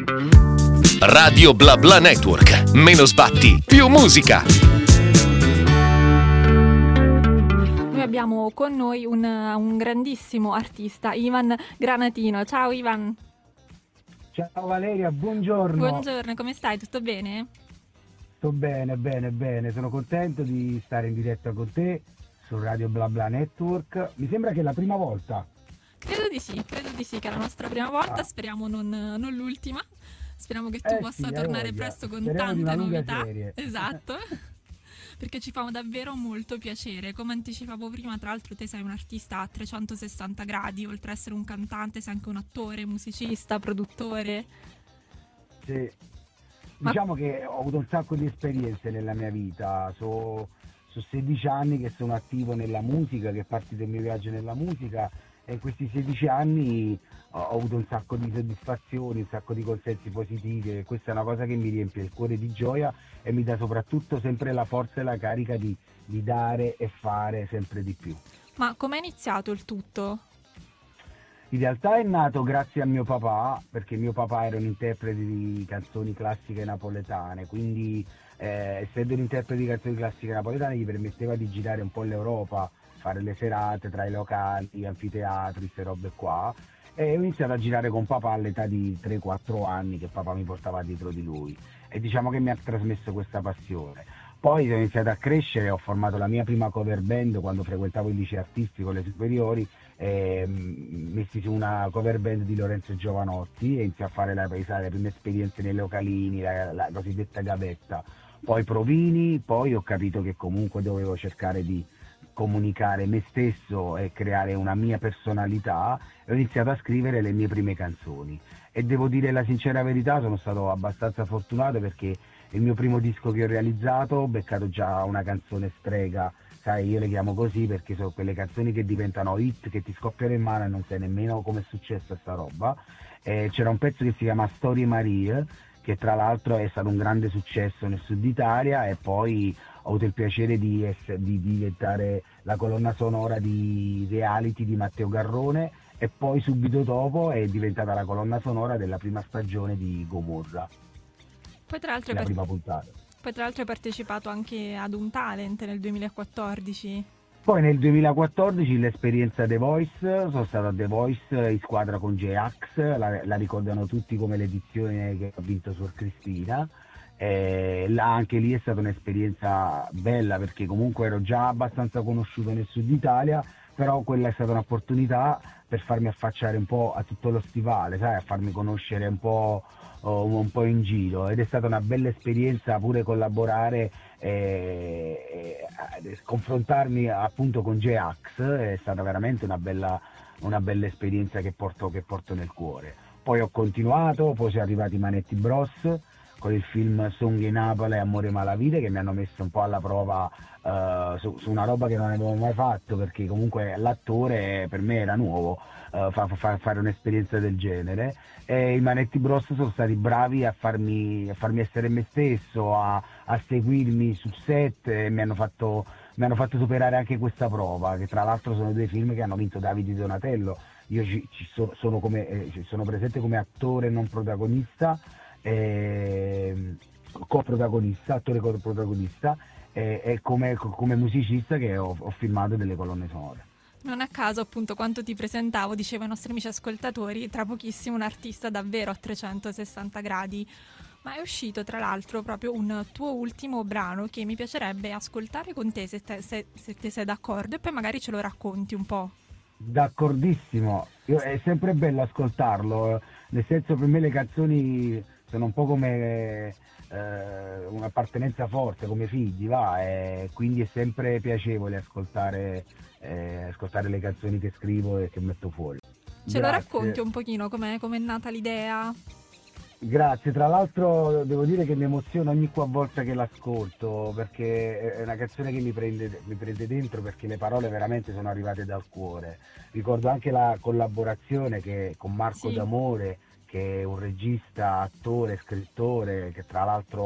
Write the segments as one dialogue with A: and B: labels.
A: Radio Bla Bla Network. Meno sbatti, più musica.
B: Noi abbiamo con noi un grandissimo artista, Ivan Granatino. Ciao Ivan.
C: Ciao Valeria, buongiorno.
B: Buongiorno, come stai? Tutto bene?
C: Sto bene, sono contento di stare in diretta con te su Radio Bla Bla Network. Mi sembra che è la prima volta.
B: Credo di sì, che è la nostra prima volta, speriamo non l'ultima. Speriamo che tu possa tornare presto con tante novità.
C: Serie.
B: Esatto. Perché ci fa davvero molto piacere. Come anticipavo prima, tra l'altro te sei un artista a 360 gradi, oltre ad essere un cantante sei anche un attore, musicista, produttore.
C: Sì. Diciamo che ho avuto un sacco di esperienze nella mia vita, sono 16 anni che sono attivo nella musica, che è parte del mio viaggio nella musica, e in questi 16 anni ho avuto un sacco di soddisfazioni, un sacco di consensi positivi, e questa è una cosa che mi riempie il cuore di gioia e mi dà soprattutto sempre la forza e la carica di dare e fare sempre di più.
B: Ma com'è iniziato il tutto?
C: In realtà è nato grazie a mio papà, perché mio papà era un interprete di canzoni classiche napoletane, quindi essendo un interprete di canzoni classiche napoletane gli permetteva di girare un po' l'Europa, fare le serate tra i locali, gli anfiteatri, queste robe qua, e ho iniziato a girare con papà all'età di 3-4 anni, che papà mi portava dietro di lui, e diciamo che mi ha trasmesso questa passione. Poi ho iniziato a crescere, ho formato la mia prima cover band quando frequentavo il liceo artistico, le superiori, messi su una cover band di Lorenzo Giovanotti e iniziai a fare le prime esperienze nei localini, la cosiddetta gavetta, poi provini, poi ho capito che comunque dovevo cercare di comunicare me stesso e creare una mia personalità, e ho iniziato a scrivere le mie prime canzoni, e devo dire la sincera verità, sono stato abbastanza fortunato perché il mio primo disco che ho realizzato ho beccato già una canzone strega, sai, io le chiamo così perché sono quelle canzoni che diventano hit, che ti scoppiano in mano e non sai nemmeno come è successa sta roba. C'era un pezzo che si chiama Storie Marie, che tra l'altro è stato un grande successo nel sud Italia, e poi ho avuto il piacere di diventare la colonna sonora di reality di Matteo Garrone, e poi subito dopo è diventata la colonna sonora della prima stagione di Gomorra,
B: Poi tra l'altro
C: la prima puntata.
B: hai partecipato anche ad un talent nel 2014.
C: Poi nel 2014 l'esperienza The Voice, sono stato a The Voice in squadra con J-Ax, la ricordano tutti come l'edizione che ha vinto Suor Cristina. Anche lì è stata un'esperienza bella perché comunque ero già abbastanza conosciuto nel sud Italia, però quella è stata un'opportunità per farmi affacciare un po' a tutto lo stivale, sai, a farmi conoscere un po' in giro, ed è stata una bella esperienza pure collaborare e confrontarmi appunto con J-Ax, è stata veramente una bella esperienza che porto nel cuore. Poi ho continuato, poi sono arrivati i Manetti Bros con il film Songhe Napoli e Amore Malavite, che mi hanno messo un po' alla prova su una roba che non avevo mai fatto, perché comunque l'attore per me era nuovo, fare un'esperienza del genere, e i Manetti Bros sono stati bravi a farmi essere me stesso, a seguirmi sul set, e mi hanno fatto superare anche questa prova, che tra l'altro sono due film che hanno vinto Davide Donatello. Io sono presente come attore non protagonista, attore coprotagonista, e come musicista che ho filmato delle colonne sonore.
B: Non a caso, appunto, quando ti presentavo, dicevo ai nostri amici ascoltatori, tra pochissimo un artista davvero a 360 gradi. Ma è uscito, tra l'altro, proprio un tuo ultimo brano che mi piacerebbe ascoltare con te, se te sei d'accordo, e poi magari ce lo racconti un po'.
C: D'accordissimo, è sempre bello ascoltarlo, nel senso, per me le canzoni sono un po' come un'appartenenza forte, come figli, va, e quindi è sempre piacevole ascoltare le canzoni che scrivo e che metto fuori.
B: Ce lo
C: Grazie.
B: racconti un pochino com'è nata l'idea?
C: Grazie, tra l'altro devo dire che mi emoziona ogni volta che l'ascolto, perché è una canzone che mi prende dentro, perché le parole veramente sono arrivate dal cuore. Ricordo anche la collaborazione con Marco
B: Sì.
C: D'Amore, che è un regista, attore, scrittore, che tra l'altro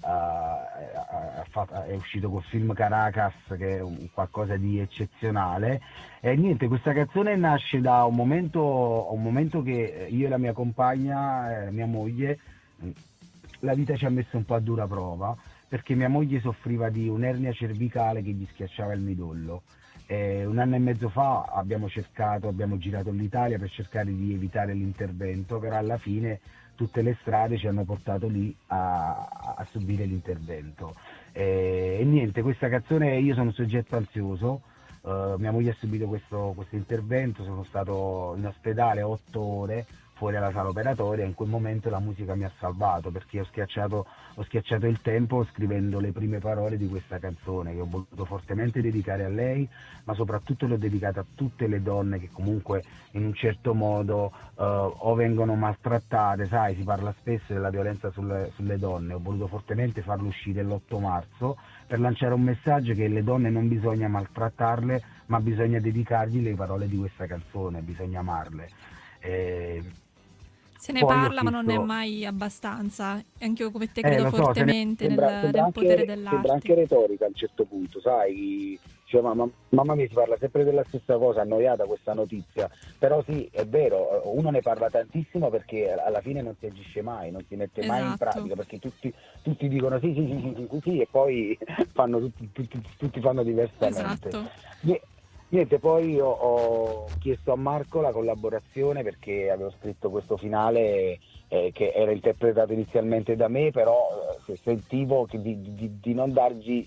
C: è uscito col film Caracas, che è qualcosa di eccezionale. E niente, questa canzone nasce da un momento che io e la mia compagna, mia moglie, la vita ci ha messo un po' a dura prova, perché mia moglie soffriva di un'ernia cervicale che gli schiacciava il midollo. Un anno e mezzo fa abbiamo girato l'Italia per cercare di evitare l'intervento, però alla fine tutte le strade ci hanno portato lì a subire l'intervento. E niente, questa canzone, io sono un soggetto ansioso, mia moglie ha subito questo intervento, sono stato in ospedale 8 ore fuori dalla sala operatoria. In quel momento la musica mi ha salvato, perché ho schiacciato il tempo scrivendo le prime parole di questa canzone, che ho voluto fortemente dedicare a lei, ma soprattutto l'ho dedicata a tutte le donne che comunque in un certo modo o vengono maltrattate. Sai, si parla spesso della violenza sulle donne. Ho voluto fortemente farlo uscire l'8 marzo per lanciare un messaggio che le donne non bisogna maltrattarle, ma bisogna dedicargli le parole di questa canzone, bisogna amarle. Eh,
B: Se ne
C: Poi ho
B: parla, ma non è
C: chiesto,
B: mai abbastanza. Anche io come te credo
C: lo so,
B: fortemente
C: sembra
B: nel potere
C: sembra
B: dell'arte.
C: anche retorica a un certo punto, sai? Cioè, mamma mia, si parla sempre della stessa cosa, annoiata questa notizia, però sì, è vero, uno ne parla tantissimo perché alla fine non si agisce mai, non si mette mai in
B: Esatto,
C: pratica, perché tutti dicono sì, sì, sì, sì, sì, sì, sì, e poi tutti fanno diversamente.
B: esatto.
C: Ni- Niente, poi ho chiesto a Marco la collaborazione perché avevo scritto questo finale che era interpretato inizialmente da me, però sentivo di non dargli,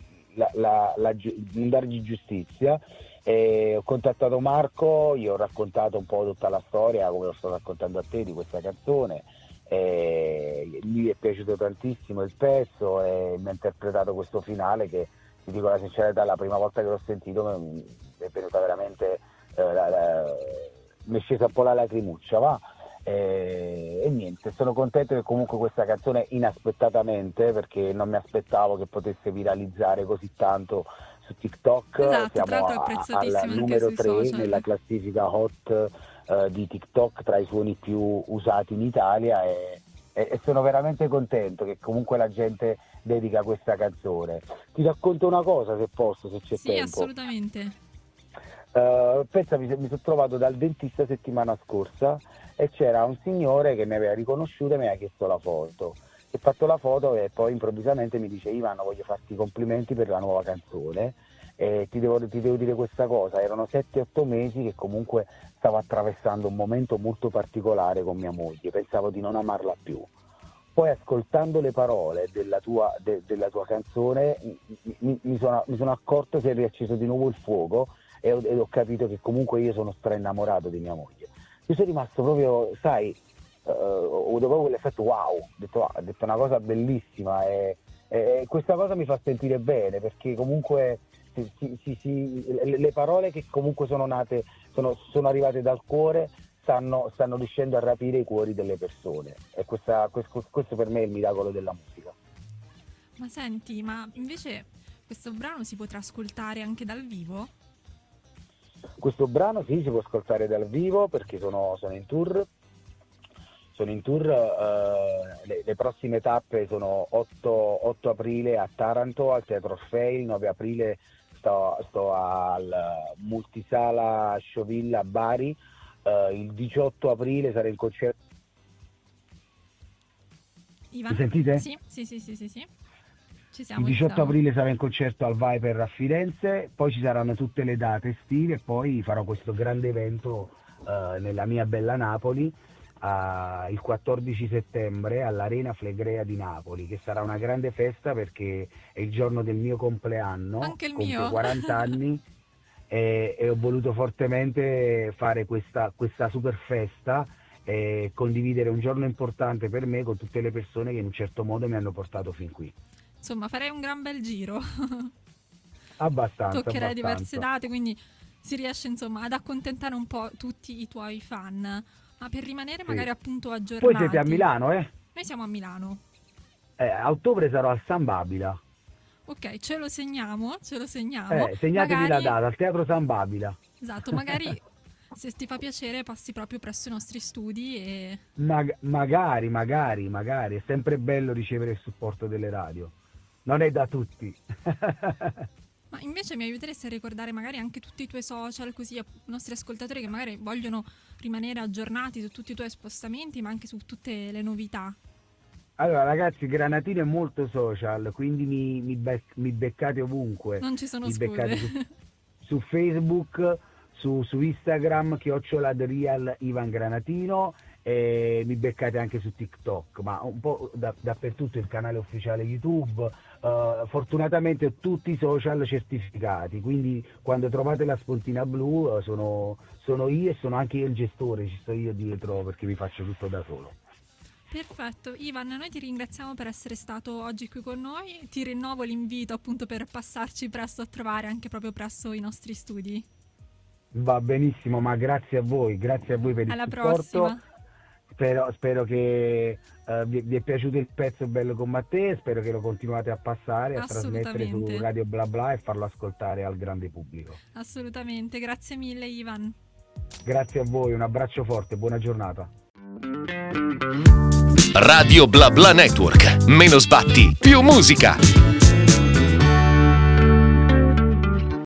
C: non dargli giustizia. Ho contattato Marco, gli ho raccontato un po' tutta la storia, come lo sto raccontando a te, di questa canzone. Gli è piaciuto tantissimo il pezzo e mi ha interpretato questo finale che, ti dico la sincerità, la prima volta che l'ho sentito mi è venuta veramente, mi è scesa un po' la lacrimuccia, va? E niente, sono contento che comunque questa canzone, inaspettatamente, perché non mi aspettavo che potesse viralizzare così tanto su TikTok.
B: Esatto, tra
C: Siamo
B: l'altro è
C: al
B: apprezzatissimo anche
C: numero
B: sui
C: 3 nella
B: social.
C: classifica hot di TikTok, tra i suoni più usati in Italia, e sono veramente contento che comunque la gente dedica questa canzone. Ti racconto una cosa, se posso, se c'è
B: Sì,
C: tempo.
B: assolutamente.
C: Pensa, mi sono trovato dal dentista settimana scorsa e c'era un signore che mi aveva riconosciuto e mi aveva chiesto la foto. Ho fatto la foto e poi improvvisamente mi dice: Ivan, voglio farti i complimenti per la nuova canzone. E ti devo dire questa cosa: erano 7-8 mesi che comunque stavo attraversando un momento molto particolare con mia moglie, pensavo di non amarla più. Poi, ascoltando le parole della tua canzone, mi sono accorto che è riacceso di nuovo il fuoco, ed ho capito che comunque io sono innamorato di mia moglie. Io sono rimasto proprio, sai, ho avuto proprio quell'effetto wow, ho detto una cosa bellissima, e questa cosa mi fa sentire bene, perché comunque le parole che comunque sono nate, sono arrivate dal cuore, stanno riuscendo a rapire i cuori delle persone, e questo per me è il miracolo della musica.
B: Ma senti, ma invece questo brano si potrà ascoltare anche dal vivo?
C: Questo brano sì, si può ascoltare dal vivo perché sono in tour. Sono in tour, le prossime tappe sono 8 aprile a Taranto al Teatro Orfei, il 9 aprile sto al Multisala Sciovilla a Bari, il 18 aprile sarà in concerto. Mi
B: Ivan?
C: sentite?
B: Sì, sì, sì, sì, sì, sì.
C: Il
B: Ci
C: 18
B: siamo.
C: aprile sarà in concerto al Viper a Firenze, poi ci saranno tutte le date estive e poi farò questo grande evento nella mia bella Napoli il 14 settembre all'Arena Flegrea di Napoli, che sarà una grande festa perché è il giorno del mio compleanno,
B: Anche il
C: compio
B: mio.
C: 40 anni, e ho voluto fortemente fare questa super festa e condividere un giorno importante per me con tutte le persone che in un certo modo mi hanno portato fin qui.
B: Insomma, farei un gran bel giro.
C: Abbastanza,
B: Toccherai diverse
C: abbastanza.
B: date, quindi si riesce insomma ad accontentare un po' tutti i tuoi fan. Ma per rimanere
C: Sì.
B: magari appunto
C: Voi siete a
B: aggiornati,
C: Milano, eh?
B: noi siamo a Milano.
C: A ottobre sarò al San Babila.
B: Ok, ce lo segniamo, ce lo segniamo.
C: Segnatevi la
B: Magari,
C: data, al Teatro San Babila.
B: esatto, magari Se ti fa piacere passi proprio presso i nostri studi e...
C: Magari, è sempre bello ricevere il supporto delle radio. Non è da tutti.
B: Ma invece mi aiuteresti a ricordare magari anche tutti i tuoi social, così ai nostri ascoltatori che magari vogliono rimanere aggiornati su tutti i tuoi spostamenti, ma anche su tutte le novità.
C: Allora ragazzi, Granatino è molto social, quindi mi beccate ovunque.
B: Non ci sono
C: Mi
B: scuse.
C: beccate su Facebook, su Instagram, @real Ivan Granatino, e mi beccate anche su TikTok, ma un po' dappertutto, il canale ufficiale YouTube. Fortunatamente ho tutti i social certificati, quindi quando trovate la spuntina blu sono io, e sono anche io il gestore, ci sto io dietro perché mi faccio tutto da solo.
B: Perfetto, Ivan, noi ti ringraziamo per essere stato oggi qui con noi, ti rinnovo l'invito appunto per passarci presto a trovare anche proprio presso i nostri studi.
C: Va benissimo, ma grazie a voi per il
B: Alla
C: supporto.
B: prossima.
C: Spero che vi è piaciuto il pezzo bello con Matteo, spero che lo continuate a passare, a trasmettere su
B: Assolutamente.
C: Radio Bla Bla e farlo ascoltare al grande pubblico.
B: Assolutamente, grazie mille Ivan.
C: Grazie a voi, un abbraccio forte, buona giornata.
A: Radio Bla Bla Network. Meno sbatti, più musica.